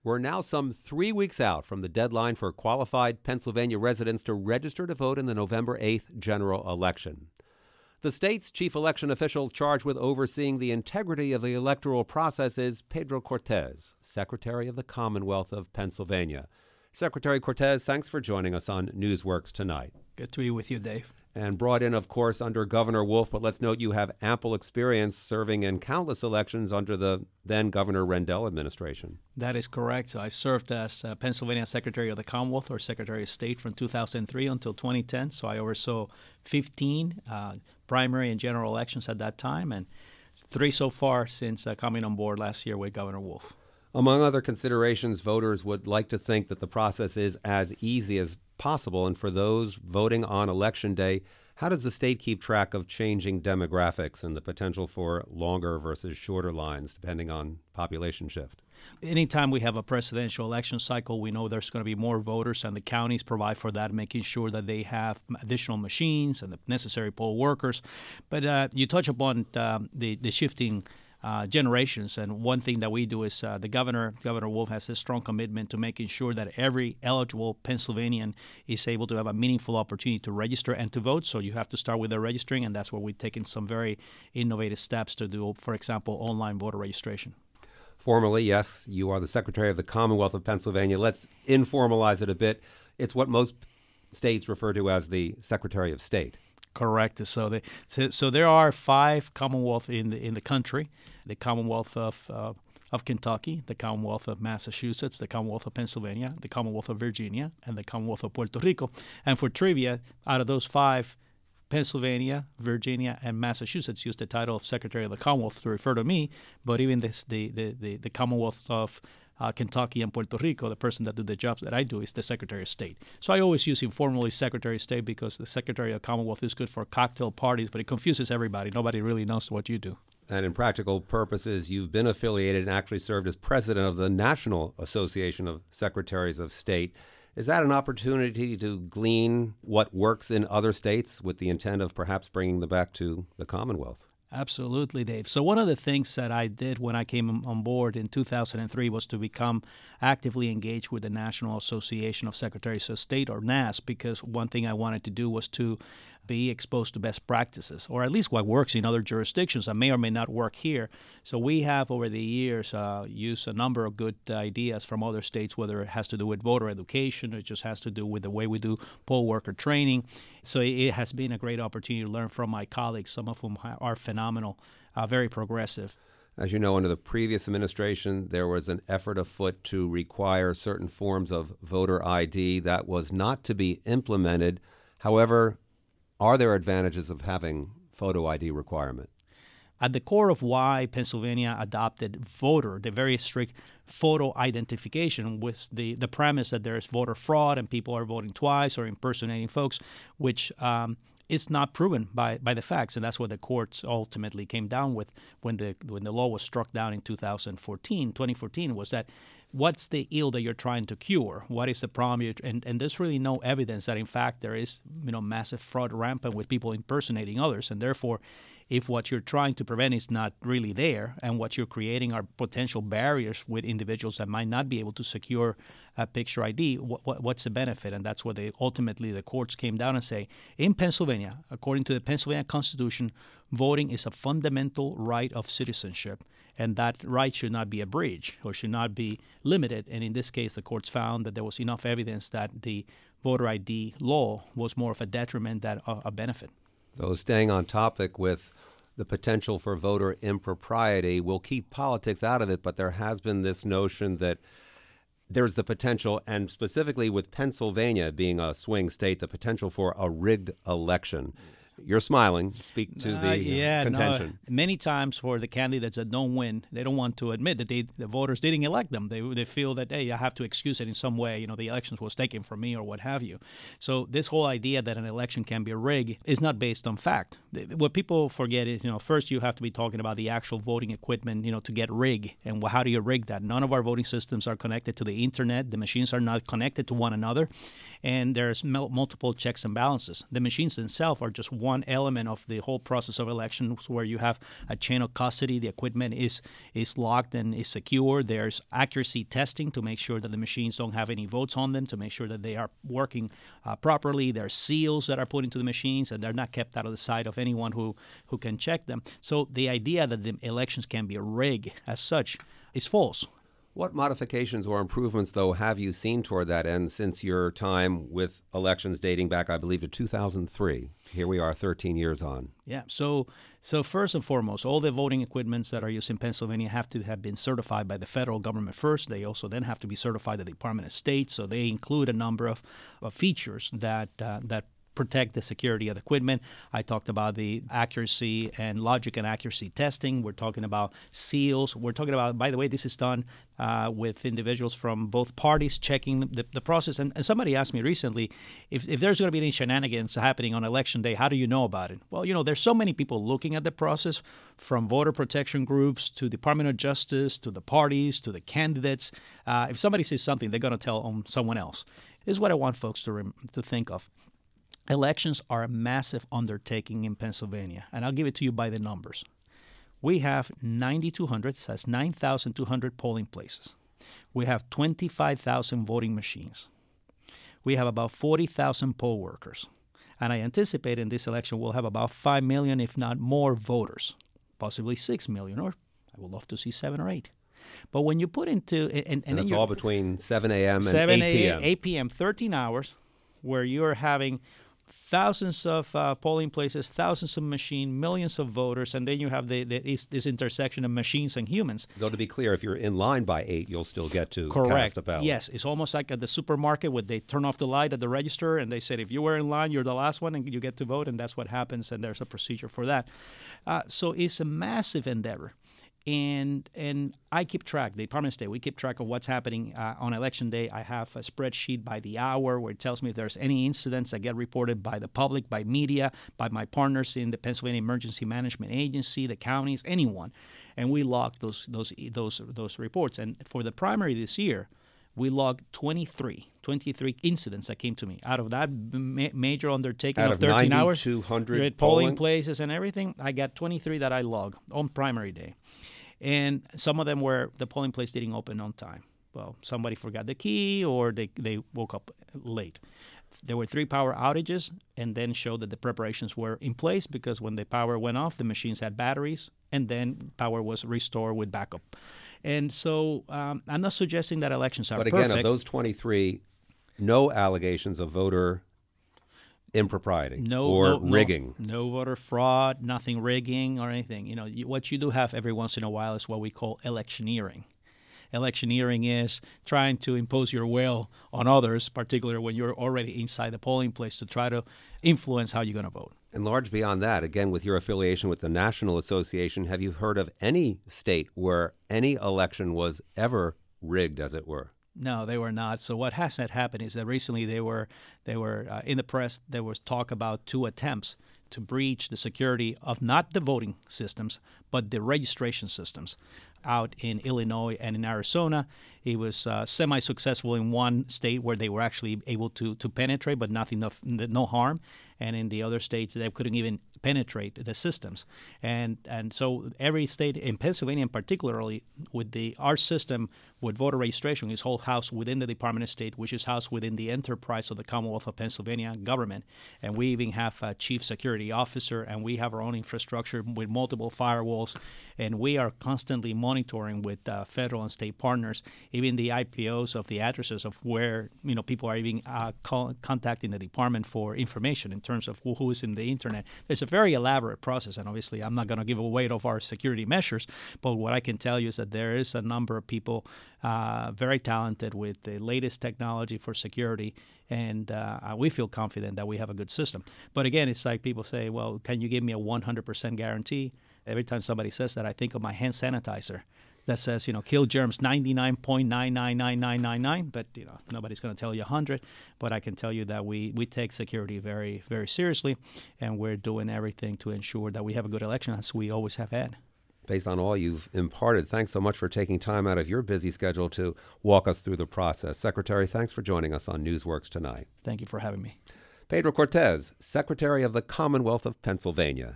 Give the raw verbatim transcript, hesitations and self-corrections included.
We're now some three weeks out from the deadline for qualified Pennsylvania residents to register to vote in the November eighth general election. The state's chief election official charged with overseeing the integrity of the electoral process is Pedro Cortez, Secretary of the Commonwealth of Pennsylvania. Secretary Cortez, thanks for joining us on Newsworks tonight. Good to be with you, Dave. And brought in, of course, under Governor Wolf, but let's note you have ample experience serving in countless elections under the then Governor Rendell administration. That is correct. So I served as uh, Pennsylvania Secretary of the Commonwealth or Secretary of State from two thousand three until twenty ten. So I oversaw fifteen uh, primary and general elections at that time, and three so far since uh, coming on board last year with Governor Wolf. Among other considerations, voters would like to think that the process is as easy as possible. And for those voting on Election Day, how does the state keep track of changing demographics and the potential for longer versus shorter lines, depending on population shift? Anytime we have a presidential election cycle, we know there's going to be more voters, and the counties provide for that, making sure that they have additional machines and the necessary poll workers. But uh, you touch upon um, the, the shifting Uh, generations, and one thing that we do is uh, the governor, Governor Wolf, has a strong commitment to making sure that every eligible Pennsylvanian is able to have a meaningful opportunity to register and to vote. So you have to start with the registering, and that's where we've taken some very innovative steps to do, for example, online voter registration. Formally, yes, you are the Secretary of the Commonwealth of Pennsylvania. Let's informalize it a bit. It's what most states refer to as the Secretary of State. Correct. So, they, so, so there are five Commonwealth in the in the country: the Commonwealth of uh, of Kentucky, the Commonwealth of Massachusetts, the Commonwealth of Pennsylvania, the Commonwealth of Virginia, and the Commonwealth of Puerto Rico. And for trivia, out of those five, Pennsylvania, Virginia, and Massachusetts use the title of Secretary of the Commonwealth to refer to me. But even this, the the the, the Commonwealth of Uh, Kentucky and Puerto Rico, the person that do the jobs that I do is the Secretary of State. So I always use informally Secretary of State because the Secretary of the Commonwealth is good for cocktail parties, but it confuses everybody. Nobody really knows what you do. And in practical purposes, you've been affiliated and actually served as president of the National Association of Secretaries of State. Is that an opportunity to glean what works in other states with the intent of perhaps bringing them back to the Commonwealth? Absolutely, Dave. So one of the things that I did when I came on board in two thousand three was to become actively engaged with the National Association of Secretaries of State, or N A S, because one thing I wanted to do was to be exposed to best practices, or at least what works in other jurisdictions that may or may not work here. So we have, over the years, uh, used a number of good ideas from other states, whether it has to do with voter education or it just has to do with the way we do poll worker training. So it has been a great opportunity to learn from my colleagues, some of whom are phenomenal, uh, very progressive. As you know, under the previous administration, there was an effort afoot to require certain forms of voter I D that was not to be implemented. However, are there advantages of having photo I D requirement? At the core of why Pennsylvania adopted voter, the very strict photo identification, was the, the premise that there is voter fraud and people are voting twice or impersonating folks, which um, is not proven by, by the facts. And that's what the courts ultimately came down with when the when the law was struck down in two thousand fourteen, twenty fourteen, was that what's the ill that you're trying to cure? What is the problem? You're, and, and there's really no evidence that, in fact, there is, you know, massive fraud rampant with people impersonating others. And therefore, if what you're trying to prevent is not really there, and what you're creating are potential barriers with individuals that might not be able to secure a picture I D, what, what, what's the benefit? And that's where they ultimately the courts came down and say, in Pennsylvania, according to the Pennsylvania Constitution, voting is a fundamental right of citizenship, and that right should not be abridged or should not be limited. And in this case, the courts found that there was enough evidence that the voter I D law was more of a detriment than a, a benefit. So staying on topic with the potential for voter impropriety, we'll keep politics out of it, but there has been this notion that there's the potential, and specifically with Pennsylvania being a swing state, the potential for a rigged election. You're smiling. Speak to the uh, yeah, contention. No, many times for the candidates that don't win, they don't want to admit that they, the voters didn't elect them. They they feel that, hey, I have to excuse it in some way. You know, the elections was taken from me or what have you. So this whole idea that an election can be rigged is not based on fact. What people forget is, you know, first you have to be talking about the actual voting equipment, you know, to get rigged. And how do you rig that? None of our voting systems are connected to the internet. The machines are not connected to one another. And there's multiple checks and balances. The machines themselves are just one one element of the whole process of elections where you have a chain of custody. The equipment is is locked and is secure. There's accuracy testing to make sure that the machines don't have any votes on them, to make sure that they are working uh, properly. There's seals that are put into the machines, and they're not kept out of the sight of anyone who, who can check them. So the idea that the elections can be rigged as such is false. What modifications or improvements, though, have you seen toward that end since your time with elections dating back, I believe, to two thousand three? Here we are thirteen years on. Yeah, so so first and foremost, all the voting equipments that are used in Pennsylvania have to have been certified by the federal government first. They also then have to be certified by the Department of State, so they include a number of, of features that uh, that protect the security of the equipment. I talked about the accuracy and logic and accuracy testing. We're talking about seals. We're talking about, by the way, this is done uh, with individuals from both parties checking the, the process. And, and somebody asked me recently, if, if there's going to be any shenanigans happening on election day, how do you know about it? Well, you know, there's so many people looking at the process, from voter protection groups to Department of Justice to the parties to the candidates. Uh, if somebody says something, they're going to tell um, someone else. This is what I want folks to rem- to think of. Elections are a massive undertaking in Pennsylvania, and I'll give it to you by the numbers. We have nine thousand two hundred, that's nine thousand two hundred polling places. We have twenty-five thousand voting machines. We have about forty thousand poll workers. And I anticipate in this election we'll have about five million, if not more, voters, possibly six million, or I would love to see seven or eight. But when you put into... And, and, and it's all between seven a.m. and seven eight p.m. eight p.m., thirteen hours, where you're having thousands of uh, polling places, thousands of machines, millions of voters, and then you have the, the this, this intersection of machines and humans. Though to be clear, if you're in line by eight, you'll still get to Correct. cast a ballot. Yes, it's almost like at the supermarket where they turn off the light at the register and they said if you were in line, you're the last one and you get to vote, and that's what happens, and there's a procedure for that. Uh, so it's a massive endeavor. And and I keep track, the Department of State, we keep track of what's happening uh, on Election Day. I have a spreadsheet by the hour where it tells me if there's any incidents that get reported by the public, by media, by my partners in the Pennsylvania Emergency Management Agency, the counties, anyone. And we log those those those those reports. And for the primary this year, we logged twenty-three, twenty-three incidents that came to me. Out of that ma- major undertaking Out of of thirteen hours, two hundred polling, polling places and everything, I got twenty-three that I logged on primary day. And some of them were the polling place didn't open on time. Well, somebody forgot the key or they, they woke up late. There were three power outages, and then showed that the preparations were in place because when the power went off, the machines had batteries, and then power was restored with backup. And so um, I'm not suggesting that elections are perfect. perfect. But again, of those twenty-three, no allegations of voter impropriety no, or no, rigging. No, no voter fraud, nothing rigging or anything. You know, you, what you do have every once in a while is what we call electioneering. Electioneering is trying to impose your will on others, particularly when you're already inside the polling place, to try to influence how you're going to vote. And large beyond that, again, with your affiliation with the National Association, have you heard of any state where any election was ever rigged, as it were? No, they were not. So what has happened is that recently they were they were uh, in the press. There was talk about two attempts to breach the security of not the voting systems, but the registration systems out in Illinois and in Arizona. It was uh, semi-successful in one state where they were actually able to to penetrate, but nothing of no harm. And in the other states, they couldn't even penetrate the systems. And and so every state, in Pennsylvania in particularly, with the our system with voter registration is whole housed within the Department of State, which is housed within the enterprise of the Commonwealth of Pennsylvania government. And we even have a chief security officer, and we have our own infrastructure with multiple firewalls. And we are constantly monitoring with uh, federal and state partners, even the I P Os of the addresses of where you know people are even uh, call, contacting the department for information in terms of who, who is in the internet. There's a very elaborate process, and obviously I'm not going to give away of our security measures, but what I can tell you is that there is a number of people uh, very talented with the latest technology for security, and uh, we feel confident that we have a good system. But again, it's like people say, well, can you give me a one hundred percent guarantee? Every time somebody says that, I think of my hand sanitizer that says, you know, kill germs ninety-nine point nine nine nine nine nine nine, but, you know, nobody's going to tell you one hundred. But I can tell you that we, we take security very, very seriously, and we're doing everything to ensure that we have a good election, as we always have had. Based on all you've imparted, thanks so much for taking time out of your busy schedule to walk us through the process. Secretary, thanks for joining us on Newsworks tonight. Thank you for having me. Pedro Cortez, Secretary of the Commonwealth of Pennsylvania.